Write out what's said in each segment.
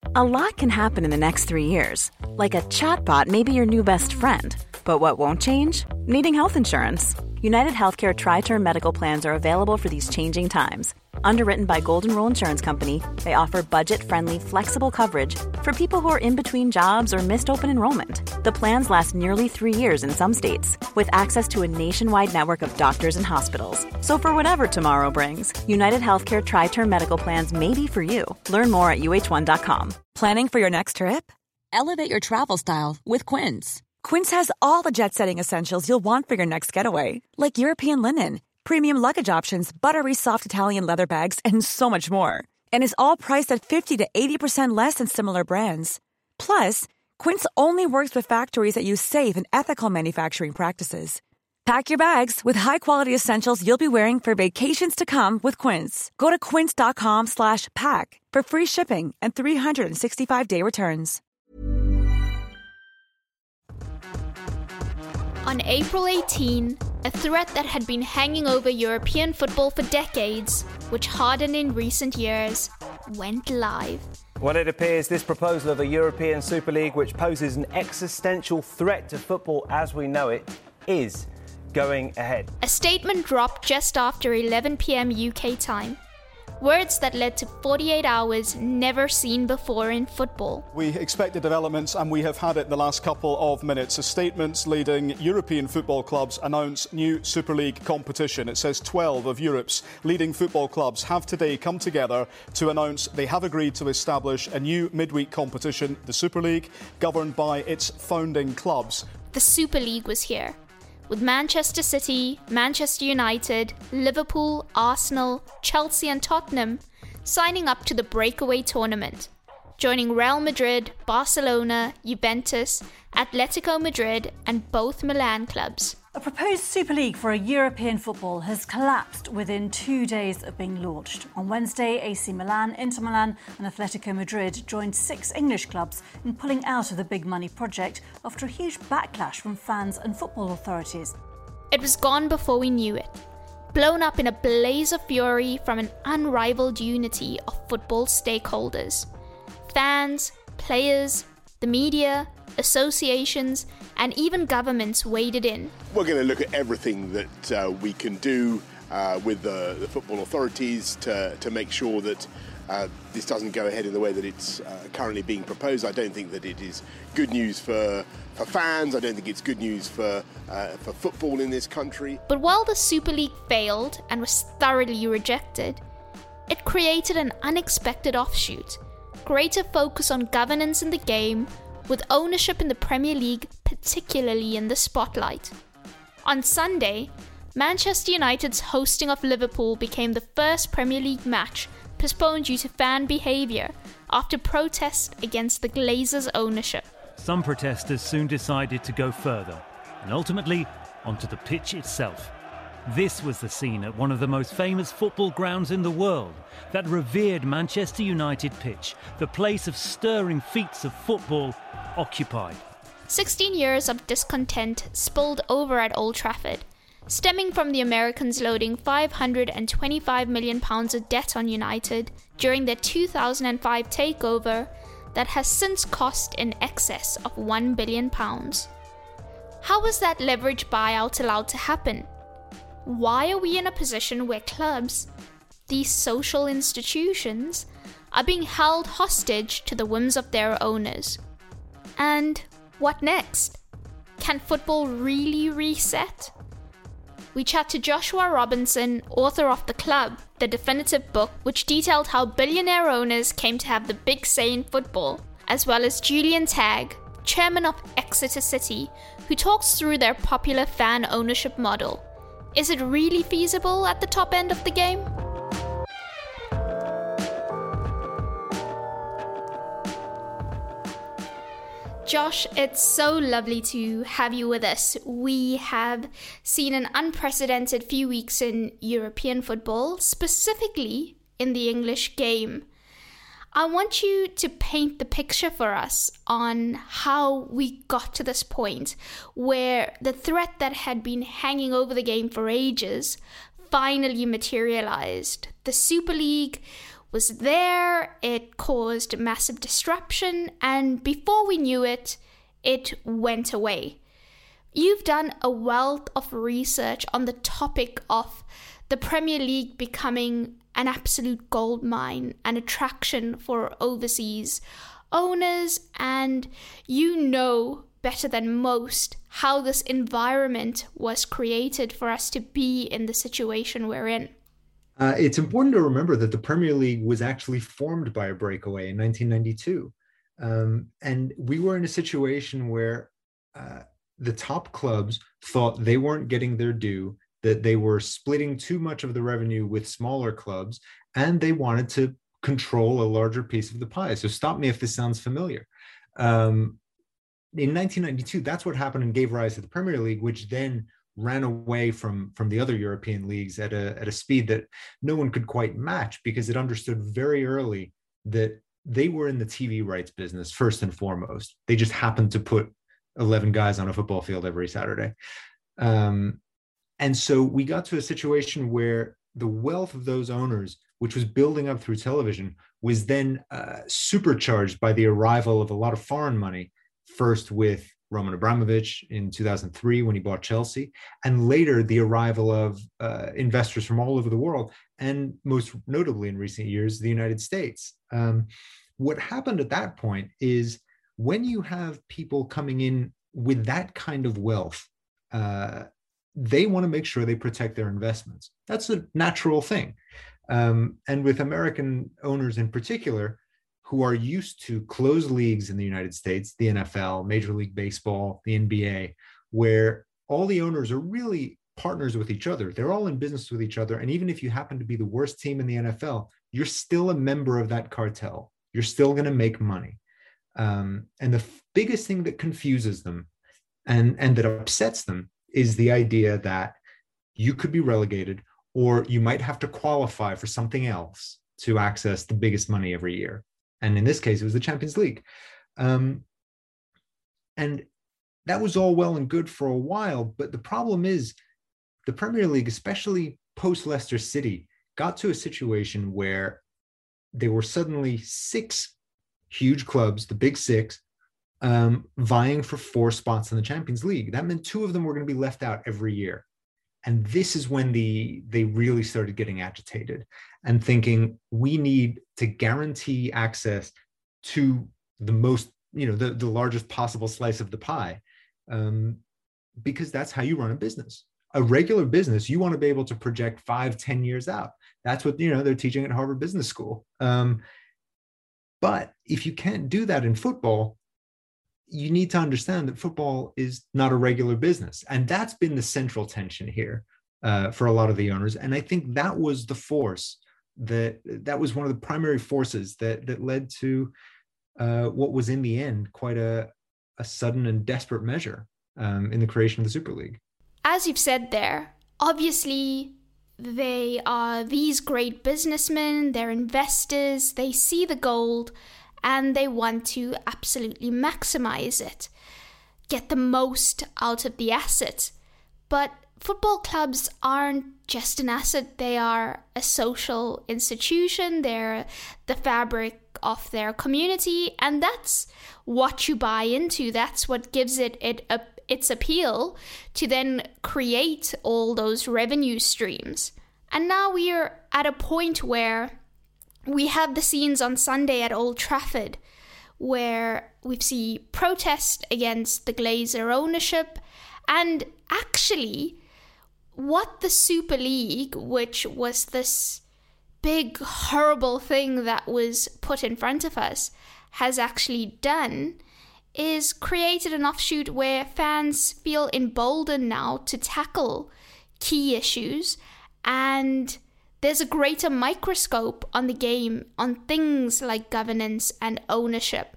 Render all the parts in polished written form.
A lot can happen in the next 3 years. Like a chatbot may be your new best friend. But what won't change? Needing health insurance. United Healthcare Tri-Term Medical Plans are available for these changing times. Underwritten by Golden Rule Insurance Company, they offer budget-friendly, flexible coverage for people who are in between jobs or missed open enrollment. The plans last nearly 3 years in some states, with access to a nationwide network of doctors and hospitals. So for whatever tomorrow brings, United Healthcare Tri-Term Medical Plans may be for you. Learn more at uh1.com. Planning for your next trip? Elevate your travel style with Quince. Quince has all the jet-setting essentials you'll want for your next getaway, like European linen, premium luggage options, buttery soft Italian leather bags, and so much more. And is all priced at 50 to 80% less than similar brands. Plus, Quince only works with factories that use safe and ethical manufacturing practices. Pack your bags with high-quality essentials you'll be wearing for vacations to come with Quince. Go to quince.com/pack for free shipping and 365-day returns. On April 18, a threat that had been hanging over European football for decades, which hardened in recent years, went live. Well, it appears this proposal of a European Super League, which poses an existential threat to football as we know it, is going ahead. A statement dropped just after 11 p.m. UK time. Words that led to 48 hours never seen before in football. We expected developments, and we have had it in the last couple of minutes. A statements leading European football clubs announce new Super League competition. It says 12 of Europe's leading football clubs have today come together to announce they have agreed to establish a new midweek competition, the Super League, governed by its founding clubs. The Super League was here, with Manchester City, Manchester United, Liverpool, Arsenal, Chelsea and Tottenham signing up to the breakaway tournament, joining Real Madrid, Barcelona, Juventus, Atletico Madrid and both Milan clubs. A proposed Super League for a European football has collapsed within 2 days of being launched. On Wednesday, AC Milan, Inter Milan and Atletico Madrid joined 6 English clubs in pulling out of the big money project after a huge backlash from fans and football authorities. It was gone before we knew it, blown up in a blaze of fury from an unrivaled unity of football stakeholders. Fans, players, the media, associations and even governments waded in. We're going to look at everything that we can do with the football authorities to make sure that this doesn't go ahead in the way that it's currently being proposed. I don't think that it is good news for fans. I don't think it's good news for football in this country. But while the Super League failed and was thoroughly rejected, it created an unexpected offshoot, greater focus on governance in the game, with ownership in the Premier League particularly in the spotlight. On Sunday, Manchester United's hosting of Liverpool became the first Premier League match postponed due to fan behaviour after protests against the Glazers' ownership. Some protesters soon decided to go further, and ultimately onto the pitch itself. This was the scene at one of the most famous football grounds in the world, that revered Manchester United pitch, the place of stirring feats of football, occupied. 16 years of discontent spilled over at Old Trafford, stemming from the Americans loading £525 million of debt on United during their 2005 takeover that has since cost in excess of £1 billion. How was that leverage buyout allowed to happen? Why are we in a position where clubs, these social institutions, are being held hostage to the whims of their owners? And what next? Can football really reset? We chat to Joshua Robinson, author of The Club, the definitive book which detailed how billionaire owners came to have the big say in football, as well as Julian Tagg, chairman of Exeter City, who talks through their popular fan ownership model. Is it really feasible at the top end of the game? Josh, it's so lovely to have you with us. We have seen an unprecedented few weeks in European football, specifically in the English game. I want you to paint the picture for us on how we got to this point where the threat that had been hanging over the game for ages finally materialized. The Super League, was there, it caused massive disruption, and before we knew it, it went away. You've done a wealth of research on the topic of the Premier League becoming an absolute goldmine, an attraction for overseas owners, and you know better than most how this environment was created for us to be in the situation we're in. It's important to remember that the Premier League was actually formed by a breakaway in 1992. And we were in a situation where the top clubs thought they weren't getting their due, that they were splitting too much of the revenue with smaller clubs, and they wanted to control a larger piece of the pie. So stop me if this sounds familiar. In 1992, that's what happened and gave rise to the Premier League, which then ran away from the other European leagues at a speed that no one could quite match, because it understood very early that they were in the TV rights business first and foremost. They just happened to put 11 guys on a football field every Saturday. And so we got to a situation where the wealth of those owners, which was building up through television, was then supercharged by the arrival of a lot of foreign money, first with Roman Abramovich in 2003 when he bought Chelsea, and later the arrival of investors from all over the world, and most notably in recent years, the United States. What happened at that point is when you have people coming in with that kind of wealth, they want to make sure they protect their investments. That's a natural thing. And with American owners in particular, who are used to closed leagues in the United States, the NFL, Major League Baseball, the NBA, where all the owners are really partners with each other. They're all in business with each other. And even if you happen to be the worst team in the NFL, you're still a member of that cartel. You're still going to make money. And the biggest thing that confuses them and that upsets them is the idea that you could be relegated, or you might have to qualify for something else to access the biggest money every year. And in this case, it was the Champions League. And that was all well and good for a while. But the problem is the Premier League, especially post Leicester City, got to a situation where there were suddenly 6 huge clubs, the big 6, vying for 4 spots in the Champions League. That meant 2 of them were going to be left out every year. And this is when they really started getting agitated and thinking, we need to guarantee access to the most, the largest possible slice of the pie, because that's how you run a business. A regular business, you want to be able to project 5-10 years out. That's what, they're teaching at Harvard Business School. But if you can't do that in football, you need to understand that football is not a regular business. And that's been the central tension here for a lot of the owners. And I think that was the force that was one of the primary forces that led to what was in the end quite a sudden and desperate measure in the creation of the Super League. As you've said there, obviously they are these great businessmen, they're investors, they see the gold, and they want to absolutely maximize it, get the most out of the asset. But football clubs aren't just an asset, they are a social institution, they're the fabric of their community, and that's what you buy into. That's what gives it its appeal to then create all those revenue streams. And now we are at a point where we have the scenes on Sunday at Old Trafford where we see protest against the Glazer ownership, and actually what the Super League, which was this big horrible thing that was put in front of us, has actually done is created an offshoot where fans feel emboldened now to tackle key issues, and there's a greater microscope on the game on things like governance and ownership.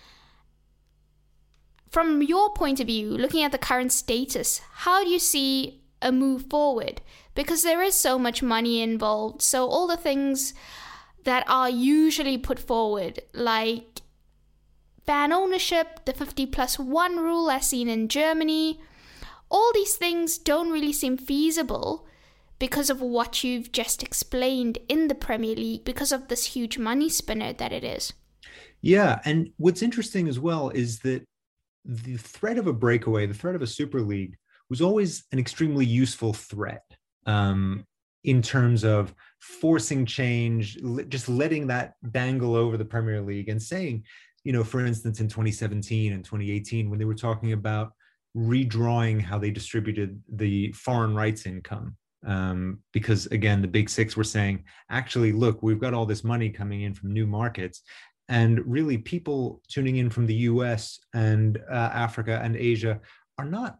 From your point of view, looking at the current status, how do you see a move forward? Because there is so much money involved, so all the things that are usually put forward, like fan ownership, the 50+1 rule as seen in Germany, all these things don't really seem feasible because of what you've just explained in the Premier League, because of this huge money spinner that it is. Yeah, and what's interesting as well is that the threat of a breakaway, the threat of a Super League, was always an extremely useful threat in terms of forcing change, just letting that dangle over the Premier League and saying, you know, for instance, in 2017 and 2018, when they were talking about redrawing how they distributed the foreign rights income, because again, the Big Six were saying, actually, look, we've got all this money coming in from new markets, and really people tuning in from the US and Africa and Asia are not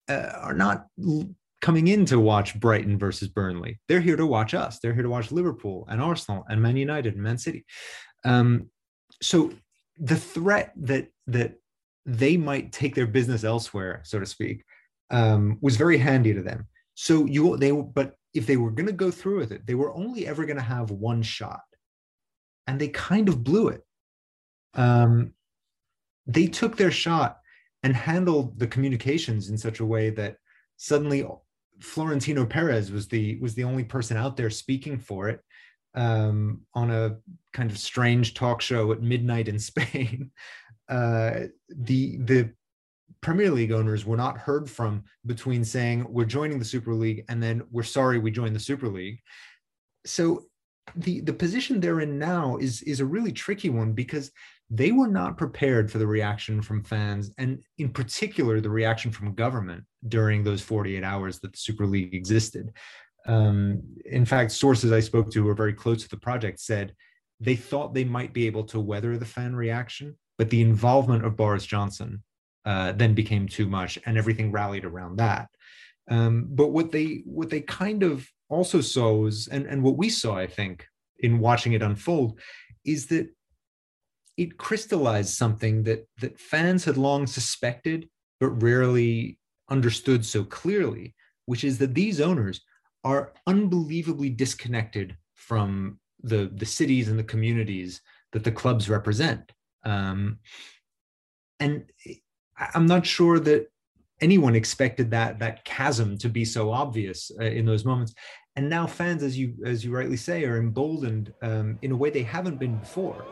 coming in to watch Brighton versus Burnley. They're here to watch us. They're here to watch Liverpool and Arsenal and Man United and Man City. So the threat that they might take their business elsewhere, so to speak, was very handy to them. So but if they were going to go through with it, they were only ever going to have one shot, and they kind of blew it. They took their shot and handled the communications in such a way that suddenly Florentino Perez was the only person out there speaking for it on a kind of strange talk show at midnight in Spain. The Premier League owners were not heard from between saying we're joining the Super League and then we're sorry we joined the Super League. So the position they're in now is a really tricky one, because they were not prepared for the reaction from fans, and in particular the reaction from government during those 48 hours that the Super League existed. In fact, sources I spoke to who are very close to the project said they thought they might be able to weather the fan reaction, but the involvement of Boris Johnson then became too much, and everything rallied around that. But what they kind of also saw was, and what we saw, I think, in watching it unfold, is that it crystallized something that fans had long suspected but rarely understood so clearly, which is that these owners are unbelievably disconnected from the cities and the communities that the clubs represent. And I'm not sure that anyone expected that chasm to be so obvious in those moments. And now fans, as you rightly say, are emboldened in a way they haven't been before.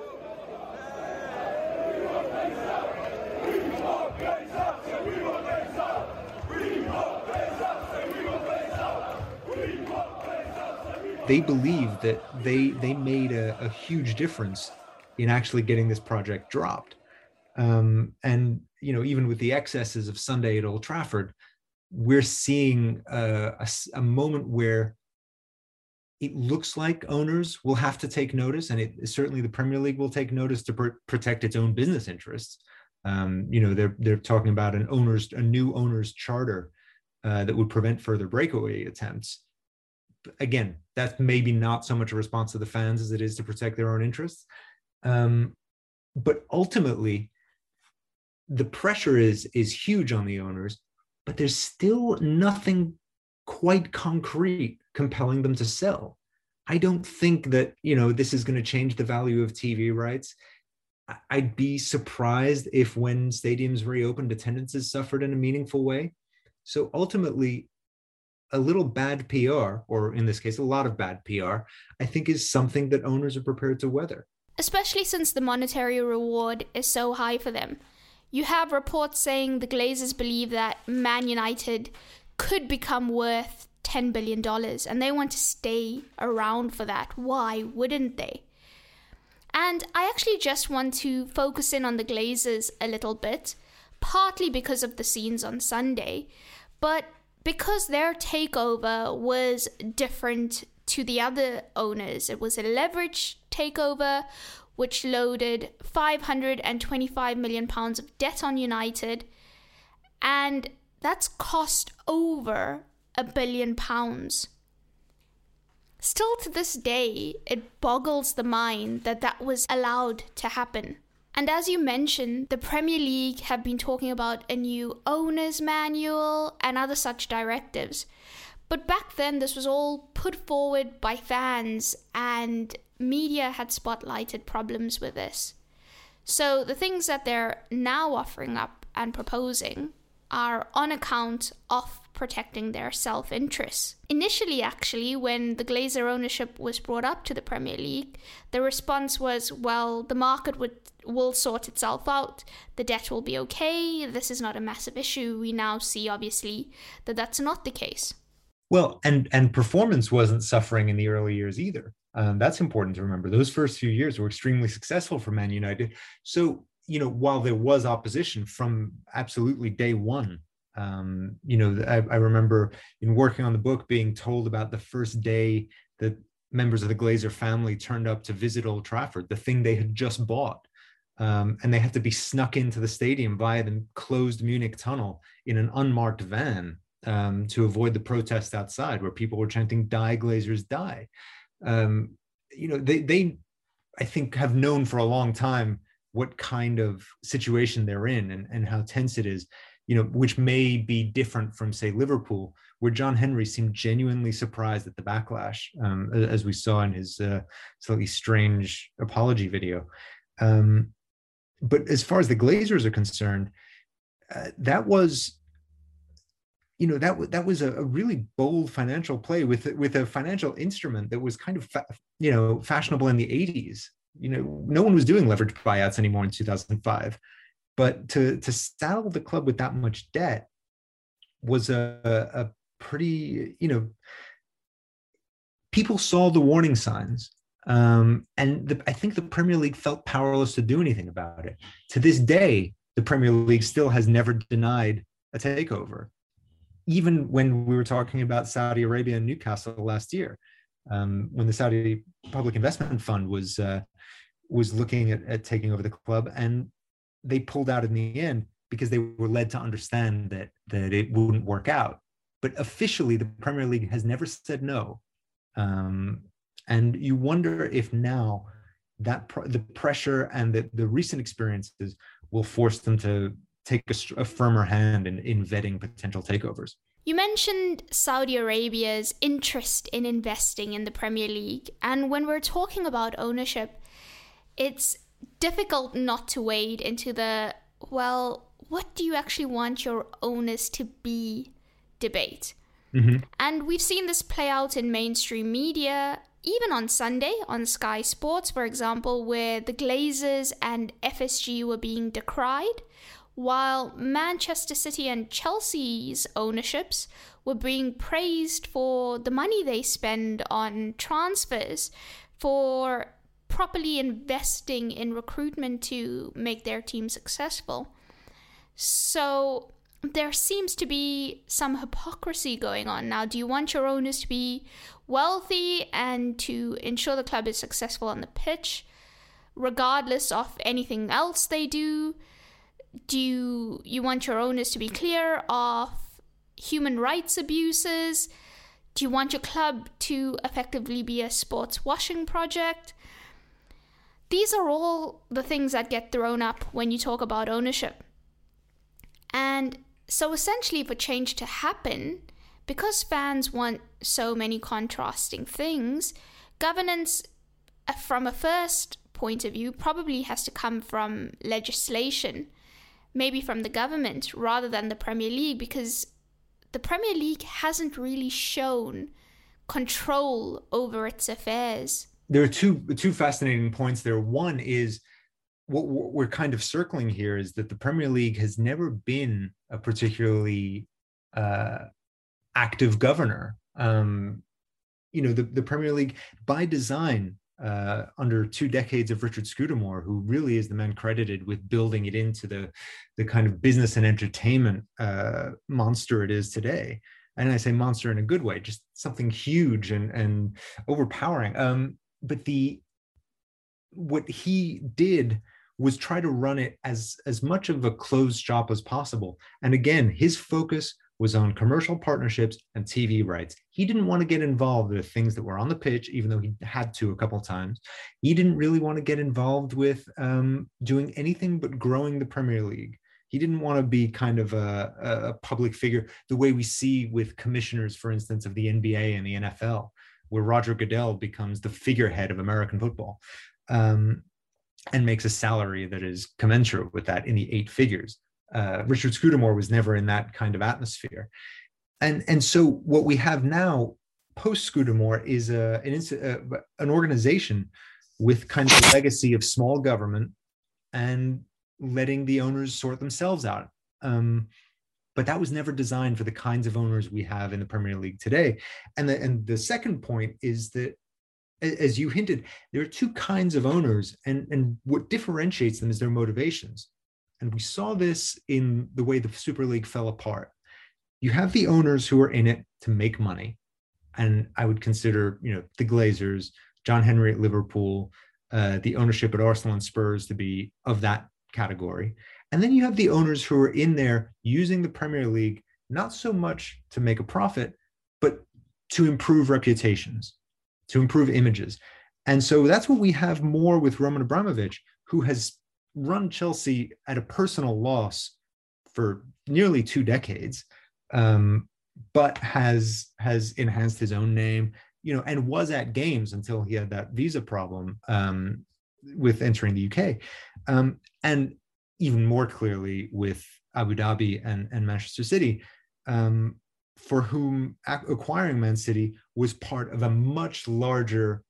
They believe that they made a huge difference in actually getting this project dropped. And, you know, even with the excesses of Sunday at Old Trafford, we're seeing a moment where it looks like owners will have to take notice, and certainly the Premier League will take notice to protect its own business interests. You know, they're talking about a new owner's charter that would prevent further breakaway attempts. Again, that's maybe not so much a response to the fans as it is to protect their own interests. But ultimately, the pressure is huge on the owners, but there's still nothing quite concrete compelling them to sell. I don't think that, you know, this is going to change the value of TV rights. I'd be surprised if when stadiums reopened, attendances suffered in a meaningful way. So ultimately, a little bad PR, or in this case, a lot of bad PR, I think is something that owners are prepared to weather. Especially since the monetary reward is so high for them. You have reports saying the Glazers believe that Man United could become worth $10 billion, and they want to stay around for that. Why wouldn't they? And I actually just want to focus in on the Glazers a little bit, partly because of the scenes on Sunday, but because their takeover was different to the other owners. It was a leveraged takeover, which loaded £525 million of debt on United, and that's cost over £1 billion. Still to this day, it boggles the mind that was allowed to happen. And as you mentioned, the Premier League have been talking about a new owner's manual and other such directives. But back then, this was all put forward by fans, and media had spotlighted problems with this. So the things that they're now offering up and proposing are on account of protecting their self-interests. Initially, actually, when the Glazer ownership was brought up to the Premier League, the response was, well, the market will sort itself out, the debt will be okay, this is not a massive issue. We now see, obviously, that that's not the case. Well, and performance wasn't suffering in the early years either. That's important to remember. Those first few years were extremely successful for Man United. So, while there was opposition from absolutely day one, I remember in working on the book being told about the first day that members of the Glazer family turned up to visit Old Trafford, the thing they had just bought. And they had to be snuck into the stadium via the closed Munich tunnel in an unmarked van to avoid the protest outside where people were chanting, "Die, Glazers, die." They, I think, have known for a long time what kind of situation they're in and how tense it is, which may be different from, say, Liverpool, where John Henry seemed genuinely surprised at the backlash, as we saw in his slightly strange apology video. But as far as the Glazers are concerned, that was a really bold financial play with a financial instrument that was kind of fashionable in the 80s. No one was doing leveraged buyouts anymore in 2005, but to saddle the club with that much debt was a pretty, people saw the warning signs. I think the Premier League felt powerless to do anything about it. To this day, the Premier League still has never denied a takeover. Even when we were talking about Saudi Arabia and Newcastle last year, when the Saudi Public Investment Fund was looking at taking over the club, and they pulled out in the end because they were led to understand that it wouldn't work out. But officially, the Premier League has never said no. And you wonder if now that the pressure and the recent experiences will force them to take a firmer hand in vetting potential takeovers. You mentioned Saudi Arabia's interest in investing in the Premier League. And when we're talking about ownership, it's difficult not to wade into the, well, what do you actually want your owners to be debate? Mm-hmm. And we've seen this play out in mainstream media, even on Sunday on Sky Sports, for example, where the Glazers and FSG were being decried, while Manchester City and Chelsea's ownerships were being praised for the money they spend on transfers, for properly investing in recruitment to make their team successful. So there seems to be some hypocrisy going on. Now, do you want your owners to be wealthy and to ensure the club is successful on the pitch, regardless of anything else they do? Do you want your owners to be clear of human rights abuses? Do you want your club to effectively be a sports washing project? These are all the things that get thrown up when you talk about ownership. And so essentially, for change to happen, because fans want so many contrasting things, governance from a first point of view probably has to come from legislation, maybe from the government rather than the Premier League, because the Premier League hasn't really shown control over its affairs. There are two fascinating points there. One is what we're kind of circling here is that the Premier League has never been a particularly active governor. The Premier League, by design, under 2 decades of Richard Scudamore, who really is the man credited with building it into the kind of business and entertainment monster it is today. And I say monster in a good way, just something huge and overpowering. But what he did was try to run it as much of a closed shop as possible. And again, his focus was on commercial partnerships and TV rights. He didn't want to get involved with things that were on the pitch, even though he had to a couple of times. He didn't really want to get involved with doing anything but growing the Premier League. He didn't want to be kind of a public figure, the way we see with commissioners, for instance, of the NBA and the NFL, where Roger Goodell becomes the figurehead of American football and makes a salary that is commensurate with that in the 8 figures. Richard Scudamore was never in that kind of atmosphere. And so what we have now, post-Scudamore, is an organization with kind of a legacy of small government and letting the owners sort themselves out. But that was never designed for the kinds of owners we have in the Premier League today. And the second point is that, as you hinted, there are two kinds of owners, and what differentiates them is their motivations. And we saw this in the way the Super League fell apart. You have the owners who are in it to make money. And I would consider, the Glazers, John Henry at Liverpool, the ownership at Arsenal and Spurs to be of that category. And then you have the owners who are in there using the Premier League, not so much to make a profit, but to improve reputations, to improve images. And so that's what we have more with Roman Abramovich, who has run Chelsea at a personal loss for nearly 2 decades, but has enhanced his own name, and was at games until he had that visa problem with entering the UK. And even more clearly with Abu Dhabi and Manchester City, for whom acquiring Man City was part of a much larger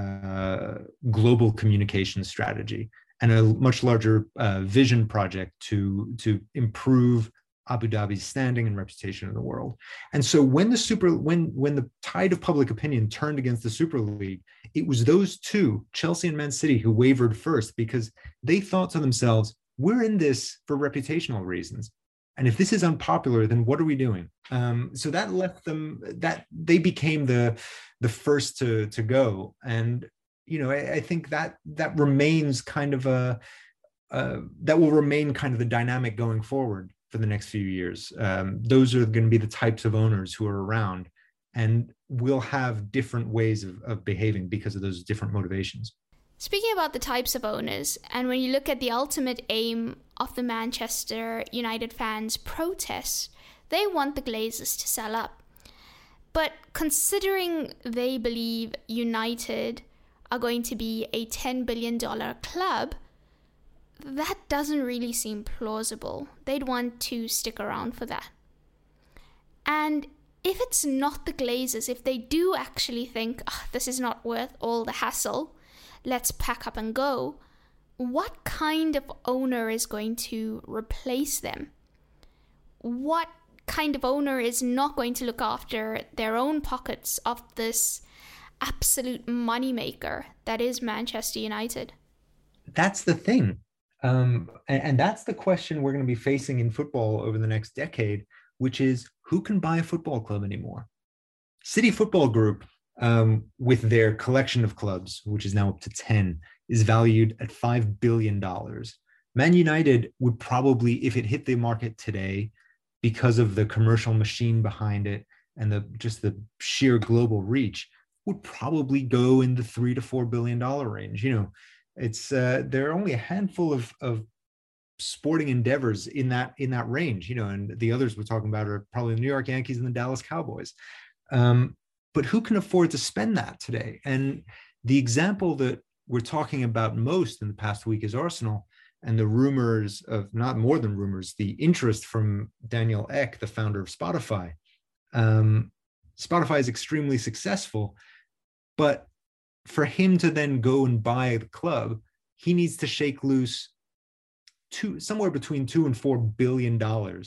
global communication strategy and a much larger vision project to improve Abu Dhabi's standing and reputation in the world. And so when the tide of public opinion turned against the Super League, it was those two, Chelsea and Man City, who wavered first, because they thought to themselves, we're in this for reputational reasons. And if this is unpopular, then what are we doing? So that left them, that they became the first to go. And, I think that remains kind of that will remain kind of the dynamic going forward for the next few years. Those are going to be the types of owners who are around, and will have different ways of behaving because of those different motivations. Speaking about the types of owners, and when you look at the ultimate aim of the Manchester United fans' protests, they want the Glazers to sell up. But considering they believe United are going to be a $10 billion club, that doesn't really seem plausible. They'd want to stick around for that. And if it's not the Glazers, if they do actually think, this is not worth all the hassle, let's pack up and go, what kind of owner is going to replace them? What kind of owner is not going to look after their own pockets of this absolute moneymaker that is Manchester United? That's the thing. And that's the question we're going to be facing in football over the next decade, which is, who can buy a football club anymore? City Football Group, with their collection of clubs, which is now up to 10, is valued at $5 billion. Man United would probably, if it hit the market today, because of the commercial machine behind it and the sheer global reach, would probably go in the $3 to $4 billion range. It's there are only a handful of sporting endeavors in that range, and the others we're talking about are probably the New York Yankees and the Dallas Cowboys. But who can afford to spend that today? And the example that we're talking about most in the past week is Arsenal, and the rumors of, not more than rumors, the interest from Daniel Ek, the founder of Spotify. Spotify is extremely successful, but for him to then go and buy the club, he needs to shake loose somewhere between $2 and $4 billion.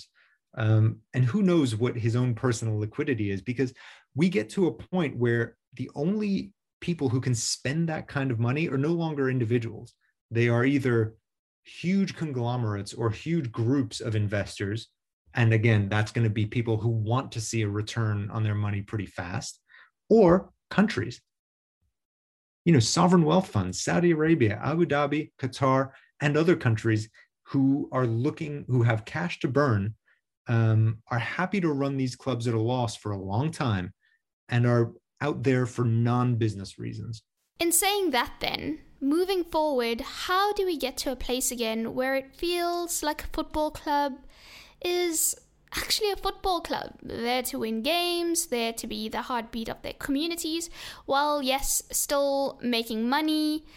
And who knows what his own personal liquidity is, because we get to a point where the only people who can spend that kind of money are no longer individuals. They are either huge conglomerates or huge groups of investors. And again, that's going to be people who want to see a return on their money pretty fast, or countries. Sovereign wealth funds, Saudi Arabia, Abu Dhabi, Qatar, and other countries who have cash to burn, are happy to run these clubs at a loss for a long time and are out there for non-business reasons. In saying that then, moving forward, how do we get to a place again where it feels like a football club is actually a football club, there to win games, there to be the heartbeat of their communities, while yes, still making money,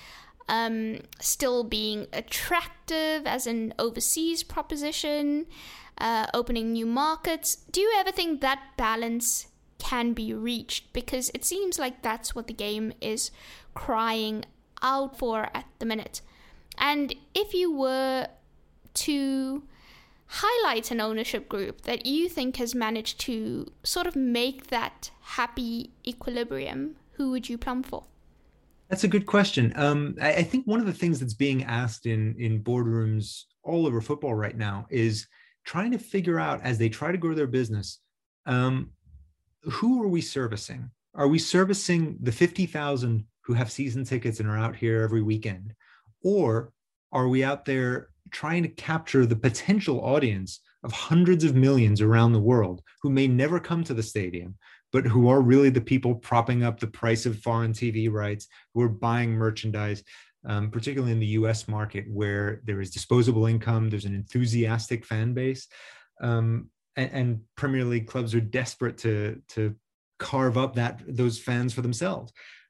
still being attractive as an overseas proposition, opening new markets. Do you ever think that balance can be reached? Because it seems like that's what the game is crying out for at the minute. And if you were to highlight an ownership group that you think has managed to sort of make that happy equilibrium, who would you plumb for? That's a good question. I think one of the things that's being asked in boardrooms all over football right now is trying to figure out, as they try to grow their business, who are we servicing? Are we servicing the 50,000 who have season tickets and are out here every weekend? Or are we out there trying to capture the potential audience of hundreds of millions around the world who may never come to the stadium, but who are really the people propping up the price of foreign TV rights, who are buying merchandise, particularly in the US market where there is disposable income, there's an enthusiastic fan base, and Premier League clubs are desperate to carve up those fans for themselves.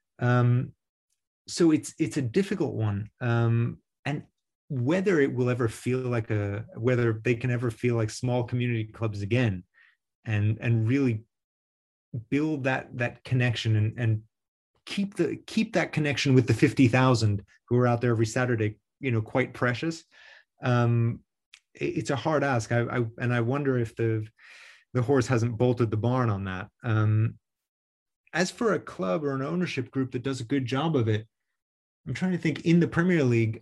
So it's a difficult one. And whether it will ever feel like whether they can ever feel like small community clubs again and really build that connection and keep that connection with the 50,000 who are out there every Saturday, quite precious. It's a hard ask. I wonder if the horse hasn't bolted the barn on that. As for a club or an ownership group that does a good job of it, I'm trying to think in the Premier League,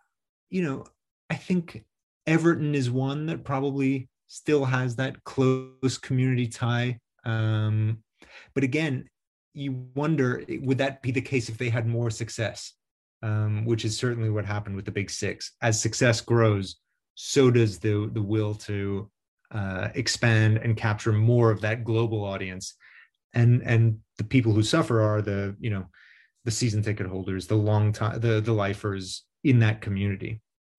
I think Everton is one that probably still has that close community tie. But again, you wonder, would that be the case if they had more success? Which is certainly what happened with the Big Six. As success grows, so does the will to expand and capture more of that global audience. And the people who suffer are the season ticket holders, the lifers in that community.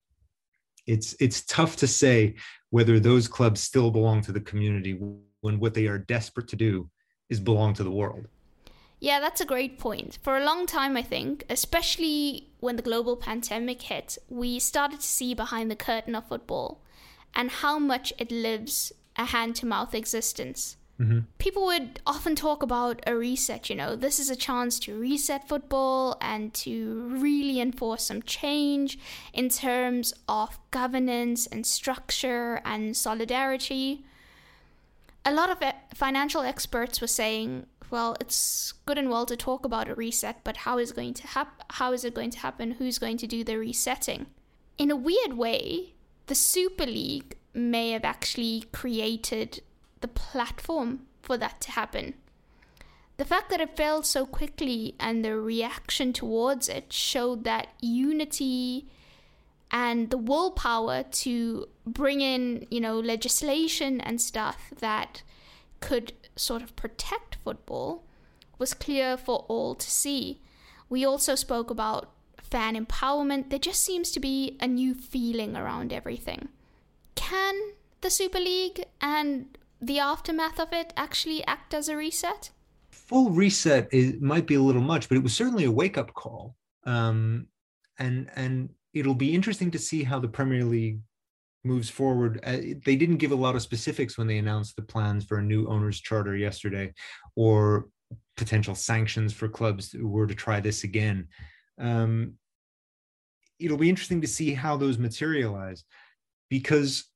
It's tough to say whether those clubs still belong to the community when what they are desperate to do is belong to the world. Yeah, that's a great point. For a long time, I think, especially when the global pandemic hit, we started to see behind the curtain of football and how much it lives a hand-to-mouth existence. Mm-hmm. People would often talk about a reset, this is a chance to reset football and to really enforce some change in terms of governance and structure and solidarity. A lot of financial experts were saying, well, it's good and well to talk about a reset, but how is it going to happen? Who's going to do the resetting? In a weird way, the Super League may have actually created the platform for that to happen. The fact that it failed so quickly and the reaction towards it showed that unity and the willpower to bring in, legislation and stuff that could sort of protect football was clear for all to see. We also spoke about fan empowerment. There just seems to be a new feeling around everything. Can the Super League and the aftermath of it actually act as a reset? Full reset might be a little much, but it was certainly a wake-up call. And it'll be interesting to see how the Premier League moves forward. They didn't give a lot of specifics when they announced the plans for a new owner's charter yesterday, or potential sanctions for clubs who were to try this again. It'll be interesting to see how those materialize, because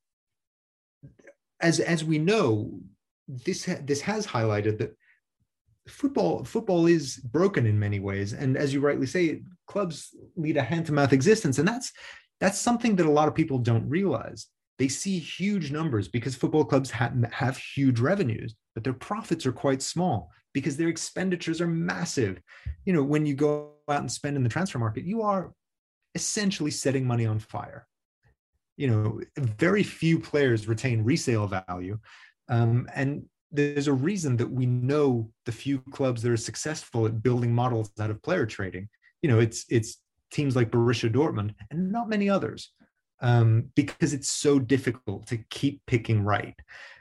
as we know, this has highlighted that football is broken in many ways, and as you rightly say, clubs lead a hand-to-mouth existence, and that's something that a lot of people don't realize. They see huge numbers because football clubs have huge revenues, but their profits are quite small because their expenditures are massive. When you go out and spend in the transfer market, you are essentially setting money on fire. Very few players retain resale value. And there's a reason that we know the few clubs that are successful at building models out of player trading. It's teams like Borussia Dortmund and not many others, because it's so difficult to keep picking right.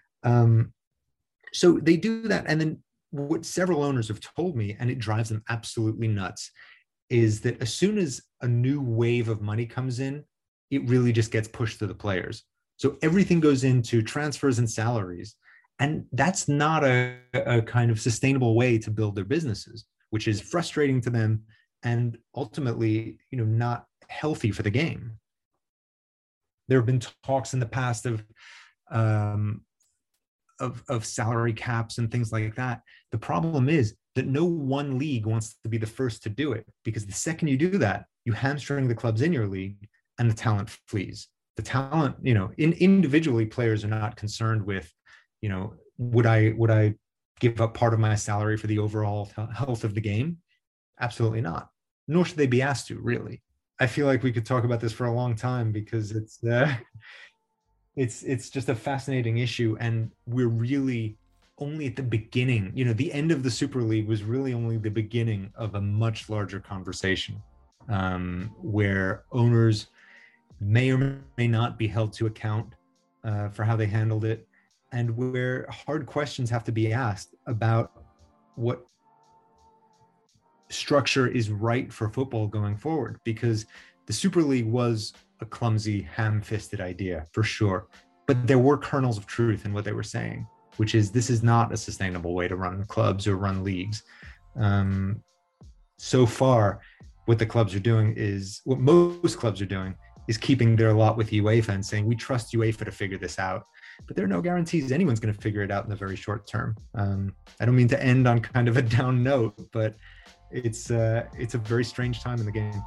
So they do that. And then what several owners have told me, and it drives them absolutely nuts, is that as soon as a new wave of money comes in, it really just gets pushed to the players. So everything goes into transfers and salaries. And that's not a kind of sustainable way to build their businesses, which is frustrating to them and ultimately, not healthy for the game. There have been talks in the past of salary caps and things like that. The problem is that no one league wants to be the first to do it, because the second you do that, you hamstring the clubs in your league and the talent flees. The talent, individually players are not concerned with, would I give up part of my salary for the overall health of the game? Absolutely not. Nor should they be asked to, really. I feel like we could talk about this for a long time because it's just a fascinating issue, and we're really only at the beginning. The end of the Super League was really only the beginning of a much larger conversation, where owners may or may not be held to account for how they handled it, and where hard questions have to be asked about what structure is right for football going forward, because the Super League was a clumsy, ham-fisted idea for sure, but there were kernels of truth in what they were saying, which is this is not a sustainable way to run clubs or run leagues. So far, what most clubs are doing is keeping their lot with UEFA and saying, we trust UEFA to figure this out. But there are no guarantees anyone's going to figure it out in the very short term. I don't mean to end on kind of a down note, but it's a very strange time in the game.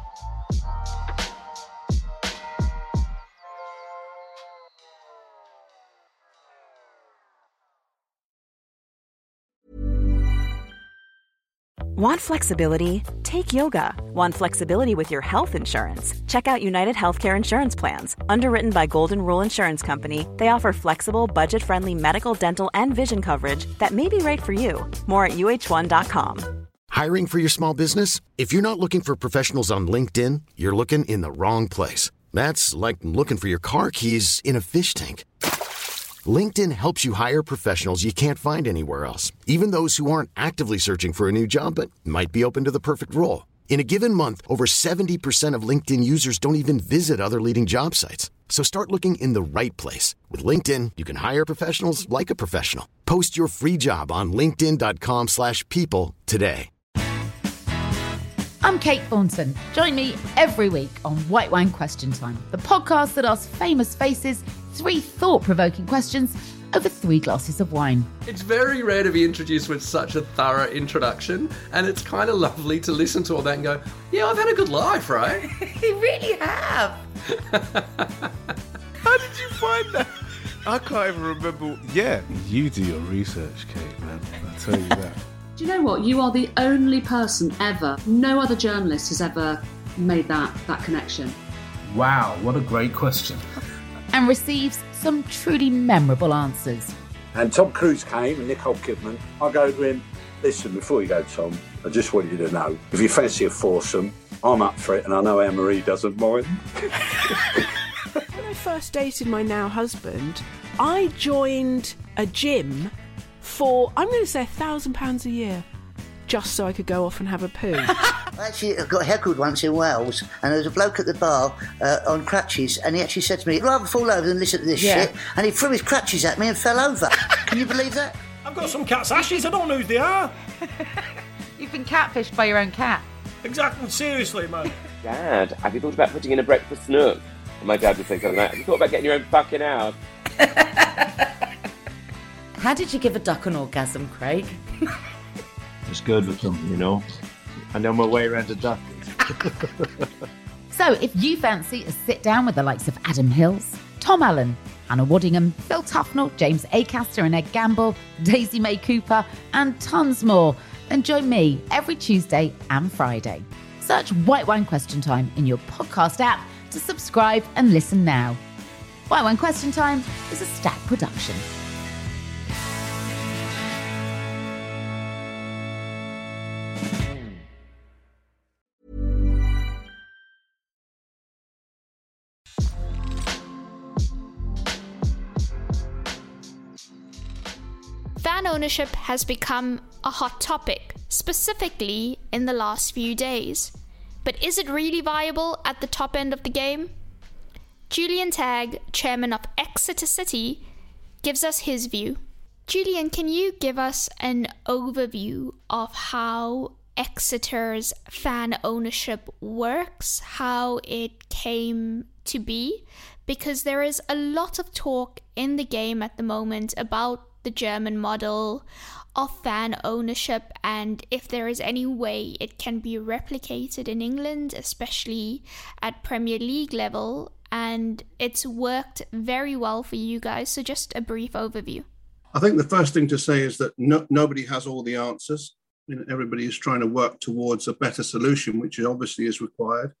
Want flexibility? Take yoga. Want flexibility with your health insurance? Check out United Healthcare Insurance Plans. Underwritten by Golden Rule Insurance Company, they offer flexible, budget-friendly medical, dental, and vision coverage that may be right for you. More at UH1.com. Hiring for your small business? If you're not looking for professionals on LinkedIn, you're looking in the wrong place. That's like looking for your car keys in a fish tank. LinkedIn helps you hire professionals you can't find anywhere else, even those who aren't actively searching for a new job but might be open to the perfect role. In a given month, over 70% of LinkedIn users don't even visit other leading job sites. So start looking in the right place. With LinkedIn, you can hire professionals like a professional. Post your free job on linkedin.com/people today. I'm Kate Thornton. Join me every week on White Wine Question Time, the podcast that asks famous faces 3 thought-provoking questions over 3 glasses of wine. It's very rare to be introduced with such a thorough introduction, and it's kind of lovely to listen to all that and go, yeah, I've had a good life, right? You really have. How did you find that? I can't even remember. Yeah, you do your research, Kate, man. I'll tell you that. Do you know what? You are the only person ever, no other journalist has ever made that connection. Wow, what a great question. And receives some truly memorable answers. And Tom Cruise came and Nicole Kidman. I go to him, listen, before you go, Tom, I just want you to know, if you fancy a foursome, I'm up for it, and I know Anne-Marie doesn't mind. When I first dated my now husband, I joined a gym for, I'm going to say £1,000 a year, just so I could go off and have a poo. Actually, I got heckled once in Wales, and there was a bloke at the bar on crutches, and he actually said to me, I'd rather fall over than listen to this shit, and he threw his crutches at me and fell over. Can you believe that? I've got some cat's ashes, I don't know who they are. You've been catfished by your own cat. Exactly, seriously, man. Dad, have you thought about putting in a breakfast nook? And my dad would say something like, have you thought about getting your own fucking house? How did you give a duck an orgasm, Craig? It's good with them, you know. And on my way around a duck. So if you fancy a sit down with the likes of Adam Hills, Tom Allen, Hannah Waddingham, Phil Tufnell, James Acaster and Ed Gamble, Daisy May Cooper, and tons more, then join me every Tuesday and Friday. Search White Wine Question Time in your podcast app to subscribe and listen now. White Wine Question Time is a Stack production. Fan ownership has become a hot topic, specifically in the last few days. But is it really viable at the top end of the game? Julian Tagg, chairman of Exeter City, gives us his view. Julian, can you give us an overview of how Exeter's fan ownership works, how it came to be? Because there is a lot of talk in the game at the moment about the German model of fan ownership, and if there is any way it can be replicated in England, especially at Premier League level, and it's worked very well for you guys. So just a brief overview. I think the first thing to say is that nobody has all the answers. Everybody is trying to work towards a better solution, which obviously is required.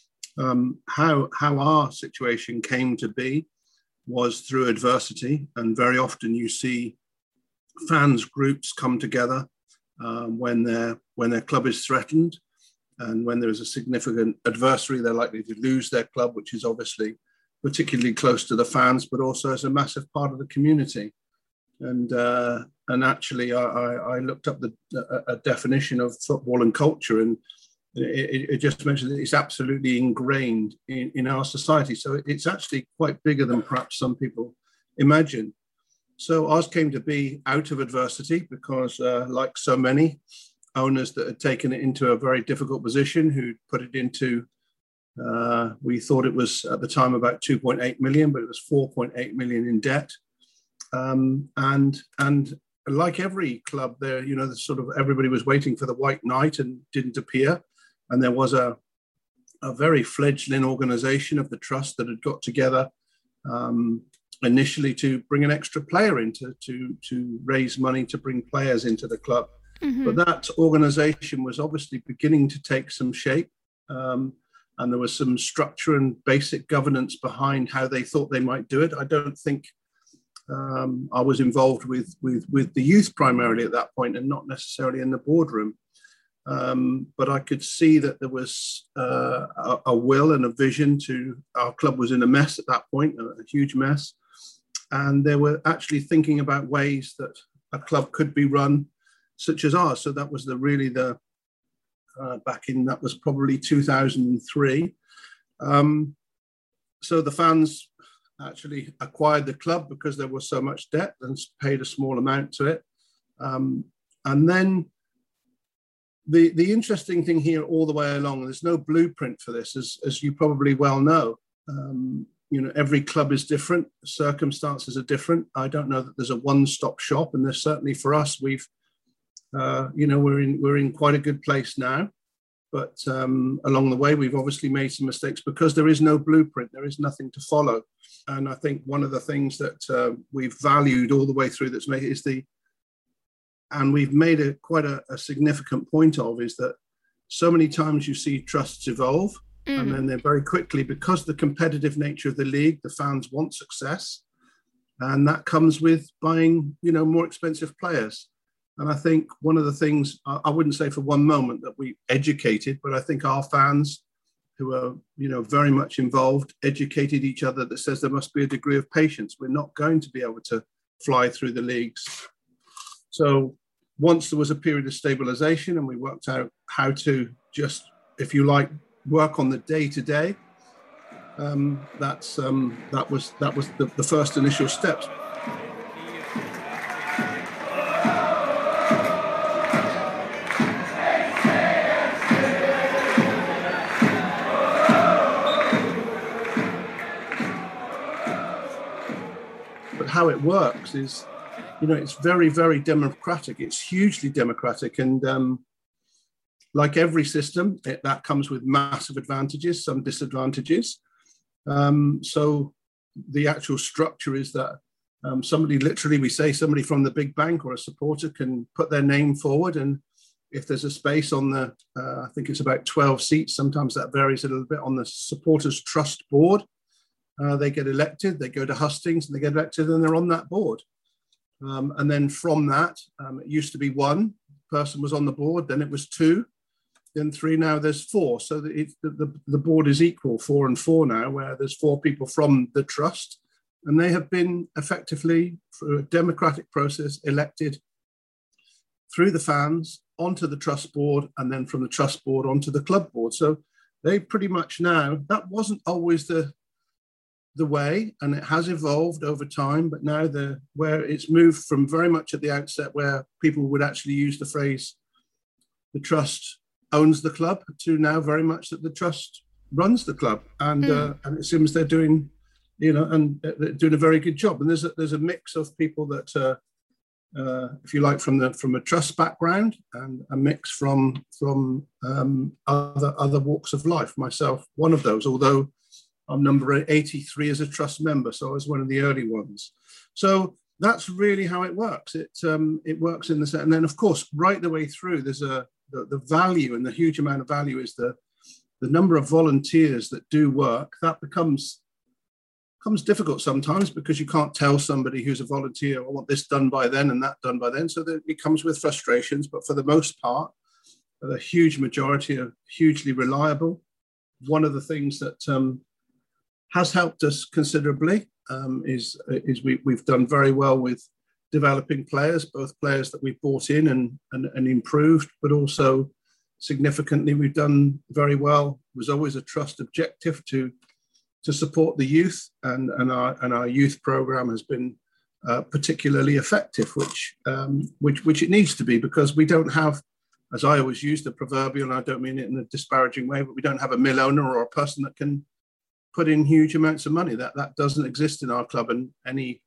How our situation came to be was through adversity, and very often you see fans groups come together when their club is threatened, and when there is a significant adversary, they're likely to lose their club, which is obviously particularly close to the fans, but also as a massive part of the community. And actually, I looked up a definition of football and culture, and it just mentioned that it's absolutely ingrained in our society. So it's actually quite bigger than perhaps some people imagine. So ours came to be out of adversity because, like so many owners that had taken it into a very difficult position, who put it into, we thought it was at the time about 2.8 million, but it was 4.8 million in debt. And like every club there, sort of everybody was waiting for the white knight and didn't appear. And there was a very fledgling organization of the trust that had got together initially to bring an extra player in, to raise money to bring players into the club. Mm-hmm. But that organization was obviously beginning to take some shape. And there was some structure and basic governance behind how they thought they might do it. I don't think I was involved with the youth primarily at that point, and not necessarily in the boardroom. But I could see that there was a will and a vision to, our club was in a mess at that point, a huge mess. And they were actually thinking about ways that a club could be run such as ours. So that was that was probably 2003. So the fans actually acquired the club because there was so much debt, and paid a small amount to it. And then the interesting thing here all the way along, there's no blueprint for this, as you probably well know. Every club is different, circumstances are different. I don't know that there's a one-stop shop, and there's certainly for us, we're in quite a good place now. But along the way, we've obviously made some mistakes because there is no blueprint, there is nothing to follow. And I think one of the things that we've valued all the way through that's made is and we've made quite a significant point of, is that so many times you see trusts evolve, and then they're very quickly, because the competitive nature of the league, the fans want success, and that comes with buying, more expensive players. And I think one of the things, I wouldn't say for one moment that we educated, but I think our fans, who are, very much involved, educated each other, that says there must be a degree of patience. We're not going to be able to fly through the leagues. So once there was a period of stabilization, and we worked out how to just, if you like, work on the day-to-day, that was the first initial steps. How it works is, it's very, very democratic. It's hugely democratic. And like every system, that comes with massive advantages, some disadvantages. So the actual structure is that somebody from the big bank or a supporter can put their name forward. And if there's a space on the, I think it's about 12 seats, sometimes that varies a little bit, on the supporters trust board, they get elected, they go to hustings and they get elected, and they're on that board. And then from that, it used to be one person was on the board, then it was two, then three, now there's four. So the board is equal, 4 and 4 now, where there's 4 people from the trust, and they have been effectively, through a democratic process, elected through the fans onto the trust board, and then from the trust board onto the club board. So they pretty much now, that wasn't always the way, and it has evolved over time, but now where it's moved from very much at the outset where people would actually use the phrase, the trust owns the club, to now very much that the trust runs the club. And it seems they're doing, and they're doing a very good job. And there's a mix of people that, if you like, from a trust background, and a mix from other walks of life. Myself, one of those, although I'm number 83 as a trust member, so I was one of the early ones. So that's really how it works. It works in the set, and then of course right the way through, there's the value, and the huge amount of value is the number of volunteers that do work. That becomes difficult sometimes, because you can't tell somebody who's a volunteer, I want this done by then and that done by then. So that it comes with frustrations, but for the most part, the huge majority are hugely reliable. One of the things that has helped us considerably is we've done very well with developing players, both players that we've brought in and improved, but also significantly we've done very well. It was always a trust objective to support the youth, and our youth program has been particularly effective, which it needs to be, because we don't have, as I always use the proverbial, and I don't mean it in a disparaging way, but we don't have a mill owner or a person that can put in huge amounts of money. That doesn't exist in our club, and any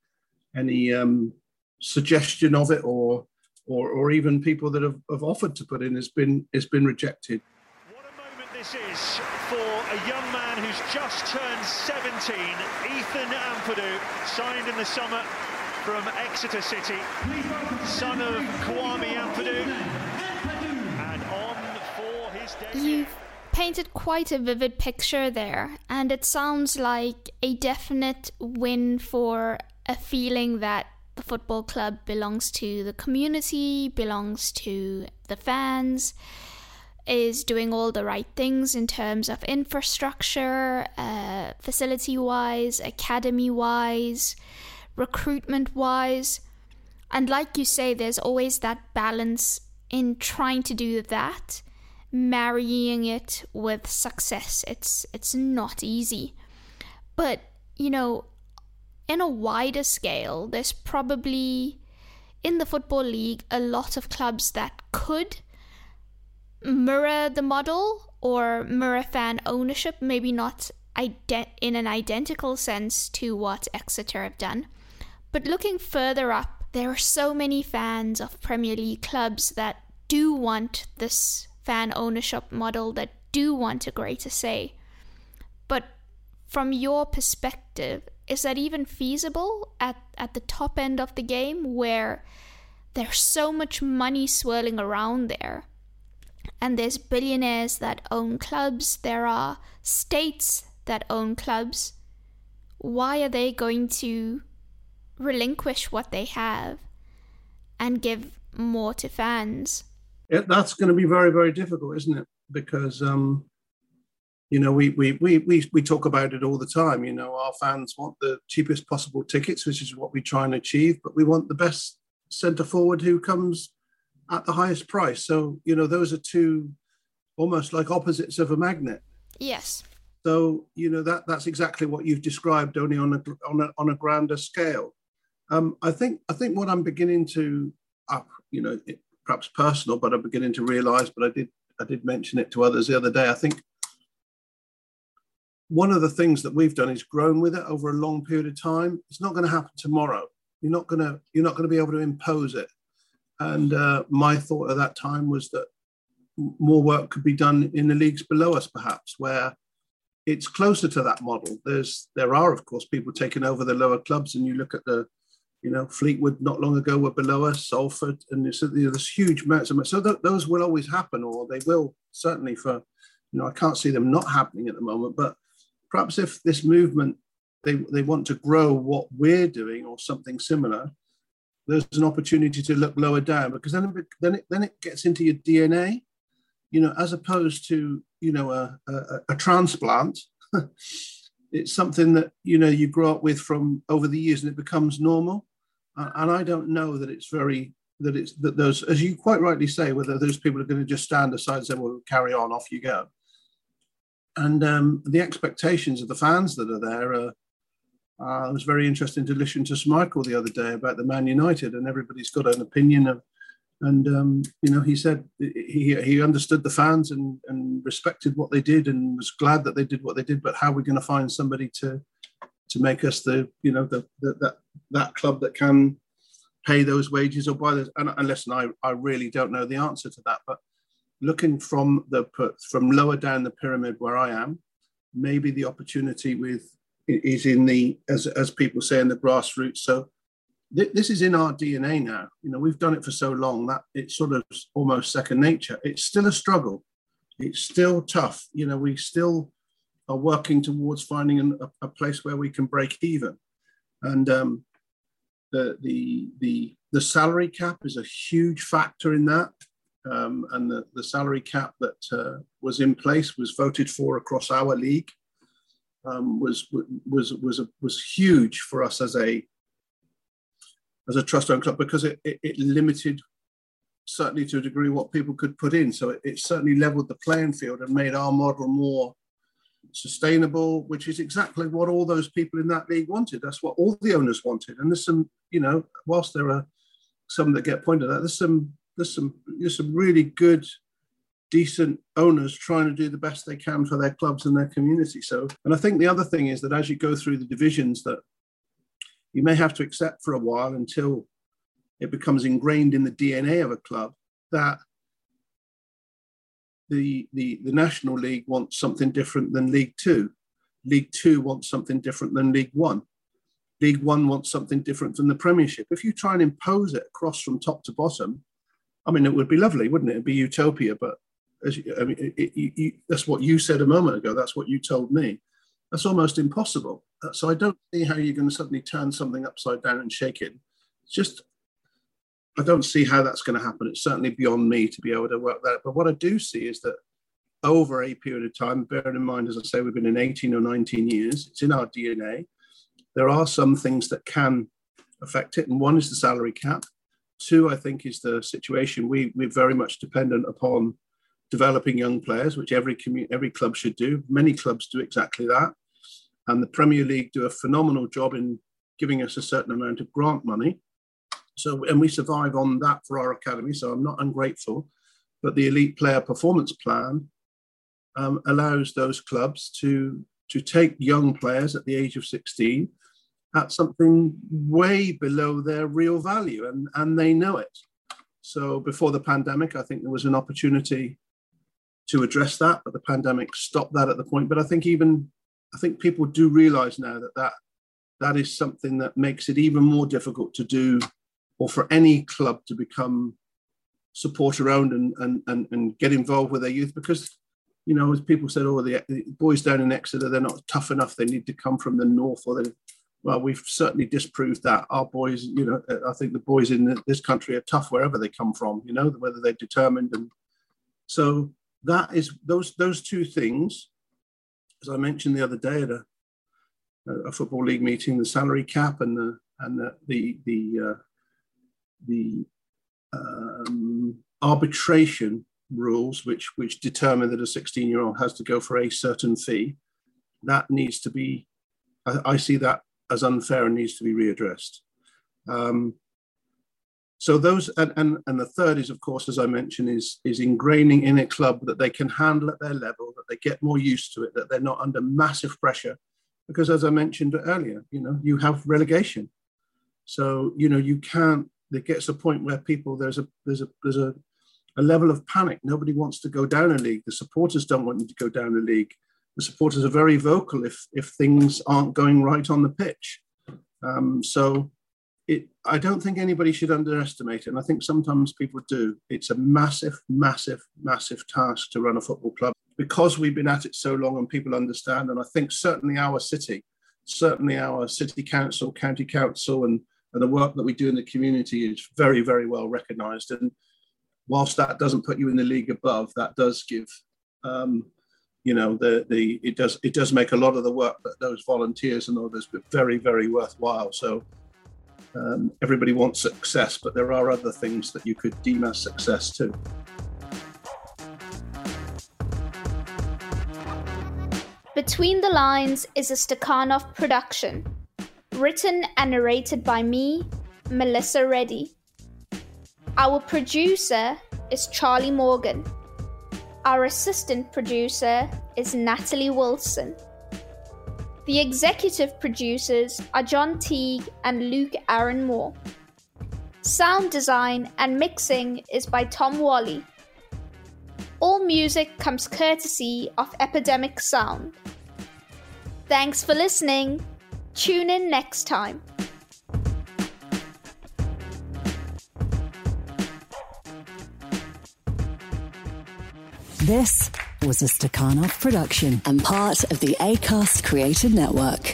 suggestion of it or even people that have offered to put in has been rejected. What a moment this is for a young man who's just turned 17, Ethan Ampadu, signed in the summer from Exeter City, son of Kwame Ampadu, and on for his debut. You've painted quite a vivid picture there, and it sounds like a definite win for a feeling that the football club belongs to the community, belongs to the fans, is doing all the right things in terms of infrastructure, facility-wise, academy-wise, recruitment-wise. And like you say, there's always that balance in trying to do that, marrying it with success. It's not easy. But, in a wider scale, there's probably, in the Football League, a lot of clubs that could mirror the model or mirror fan ownership, maybe not in an identical sense to what Exeter have done. But looking further up, there are so many fans of Premier League clubs that do want this fan ownership model, that do want a greater say. But from your perspective, is that even feasible at the top end of the game, where there's so much money swirling around there, and there's billionaires that own clubs, there are states that own clubs? Why are they going to relinquish what they have and give more to fans? That's going to be very, very difficult, isn't it? Because we talk about it all the time. Our fans want the cheapest possible tickets, which is what we try and achieve, but we want the best centre forward who comes at the highest price. So those are two almost like opposites of a magnet. Yes. So that's exactly what you've described, only on a grander scale. I think what I'm beginning to, perhaps personal, but I'm beginning to realise. But I did mention it to others the other day. I think one of the things that we've done is grown with it over a long period of time. It's not going to happen tomorrow. You're not going to be able to impose it. And my thought at that time was that more work could be done in the leagues below us, perhaps, where it's closer to that model. There are, of course, people taking over the lower clubs, and you look at Fleetwood not long ago were below us, Salford, and there's huge amounts of money. So those will always happen, or they will certainly for, I can't see them not happening at the moment. But perhaps if this movement, they want to grow what we're doing or something similar, there's an opportunity to look lower down, because then it gets into your DNA, as opposed to, a transplant. It's something that, you grow up with from over the years, and it becomes normal. And I don't know that it's very that those, as you quite rightly say, whether those people are going to just stand aside and say, well, carry on, off you go. And the expectations of the fans that are there it was very interesting to listen to Schmeichel the other day about the Man United, and everybody's got an opinion of, and he said he understood the fans and respected what they did and was glad that they did what they did, but how are we going to find somebody to make us that club that can pay those wages or buy those? And listen, I really don't know the answer to that, but looking from lower down the pyramid where I am, maybe the opportunity is in the, as people say, in the grassroots. So this is in our DNA now. We've done it for so long that it's sort of almost second nature. It's still a struggle. It's still tough. We still are working towards finding a place where we can break even. And the salary cap is a huge factor in that. And the salary cap that was in place, was voted for across our league, was huge for us as a trust-owned club, because it limited, certainly to a degree, what people could put in. So it certainly leveled the playing field and made our model more sustainable, which is exactly what all those people in that league wanted. That's what all the owners wanted. And there's some, whilst there are some that get pointed at, there's some really good, decent owners trying to do the best they can for their clubs and their community. So, and I think the other thing is that as you go through the divisions, that you may have to accept for a while until it becomes ingrained in the DNA of a club that the National League wants something different than League Two. League Two wants something different than League One. League One wants something different than the Premiership. If you try and impose it across from top to bottom, I mean, it would be lovely, wouldn't it? It'd be utopia. But that's what you said a moment ago. That's what you told me. That's almost impossible. So I don't see how you're going to suddenly turn something upside down and shake it. It's just, I don't see how that's going to happen. It's certainly beyond me to be able to work that. But what I do see is that over a period of time, bearing in mind, as I say, we've been in 18 or 19 years, it's in our DNA. There are some things that can affect it. And one is the salary cap. Two, I think, is the situation. We're very much dependent upon developing young players, which every club should do. Many clubs do exactly that. And the Premier League do a phenomenal job in giving us a certain amount of grant money. So, and we survive on that for our academy. So I'm not ungrateful, but the Elite Player Performance Plan allows those clubs to take young players at the age of 16 at something way below their real value, and they know it. So before the pandemic, I think there was an opportunity to address that, but the pandemic stopped that at the point. But I think people do realise now that is something that makes it even more difficult to do, or for any club to become supporter-owned and get involved with their youth, because, as people said, the boys down in Exeter, they're not tough enough, they need to come from the north, well, we've certainly disproved that. Our boys, I think the boys in this country are tough wherever they come from, whether they're determined. And so that is those two things, as I mentioned the other day at a football league meeting, the salary cap and the arbitration rules, which determine that a 16-year-old has to go for a certain fee. That needs to be, I see that as unfair and needs to be readdressed. So those, and the third is, of course, as I mentioned, is ingraining in a club that they can handle at their level, that they get more used to it, that they're not under massive pressure. Because as I mentioned earlier, you have relegation. So, you can't, there gets a point where people, there's a level of panic. Nobody wants to go down a league. The supporters don't want you to go down a league. The supporters are very vocal if things aren't going right on the pitch. I don't think anybody should underestimate it. And I think sometimes people do. It's a massive, massive, massive task to run a football club, because we've been at it so long and people understand. And I think certainly our city council, county council, and the work that we do in the community is very, very well recognised. And whilst that doesn't put you in the league above, that does give, it does make a lot of the work that those volunteers and others very, very worthwhile. So Everybody wants success, but there are other things that you could deem as success too. Between the Lines is a Stakhanov production. Written and narrated by me, Melissa Reddy. Our producer is Charlie Morgan. Our assistant producer is Natalie Wilson. The executive producers are John Teague and Luke Aaron Moore. Sound design and mixing is by Tom Wally. All music comes courtesy of Epidemic Sound. Thanks for listening. Tune in next time. This was a Stakhanov production and part of the Acast Creative Network.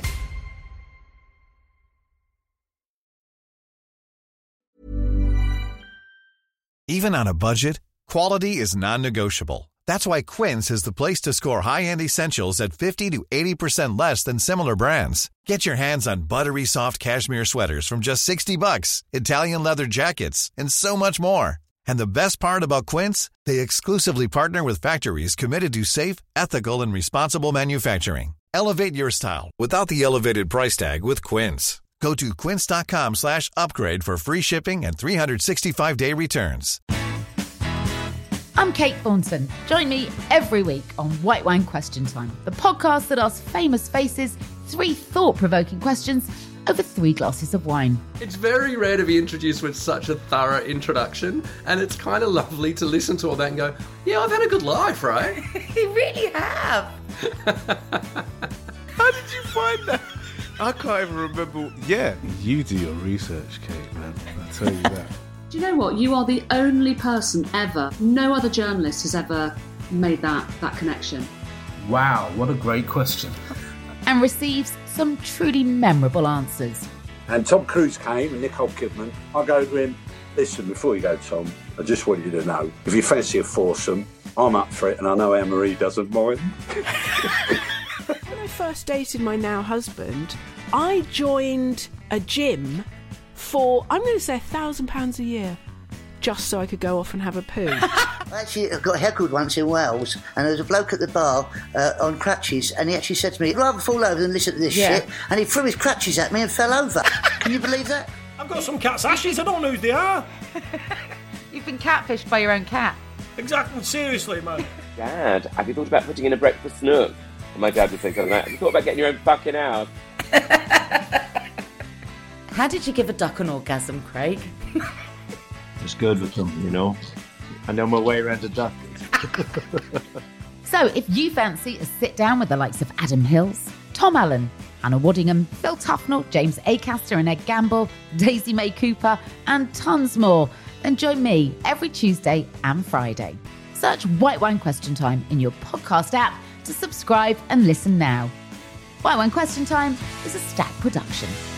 Even on a budget, quality is non-negotiable. That's why Quince is the place to score high-end essentials at 50 to 80% less than similar brands. Get your hands on buttery soft cashmere sweaters from just $60, Italian leather jackets, and so much more. And the best part about Quince, they exclusively partner with factories committed to safe, ethical, and responsible manufacturing. Elevate your style without the elevated price tag with Quince. Go to quince.com/upgrade for free shipping and 365-day returns. I'm Kate Thornton. Join me every week on White Wine Question Time, the podcast that asks famous faces 3 thought-provoking questions over 3 glasses of wine. It's very rare to be introduced with such a thorough introduction, and it's kind of lovely to listen to all that and go, yeah, I've had a good life, right? You really have. How did you find that? I can't even remember. Yeah, you do your research, Kate, man. I tell you that. Do you know what? You are the only person ever, no other journalist has ever made that connection. Wow, what a great question. And receives some truly memorable answers. And Tom Cruise came and Nicole Kidman. I go to him, listen, before you go, Tom, I just want you to know, if you fancy a foursome, I'm up for it, and I know Anne-Marie doesn't mind. When I first dated my now husband, I joined a gym for, I'm going to say £1,000 a year, just so I could go off and have a poo. I actually got heckled once in Wales, and there was a bloke at the bar on crutches, and he actually said to me, I'd rather fall over than listen to this shit, and he threw his crutches at me and fell over. Can you believe that? I've got some cat's ashes, I don't know who they are. You've been catfished by your own cat. Exactly, seriously, man. Dad, have you thought about putting in a breakfast nook? And my dad would say something like, have you thought about getting your own fucking house? How did you give a duck an orgasm, Craig? It's good with them, you know. I know my way around a duck. So if you fancy a sit down with the likes of Adam Hills, Tom Allen, Hannah Waddingham, Phil Tufnell, James Acaster and Ed Gamble, Daisy May Cooper, and tons more, then join me every Tuesday and Friday. Search White Wine Question Time in your podcast app to subscribe and listen now. White Wine Question Time is a Stack production.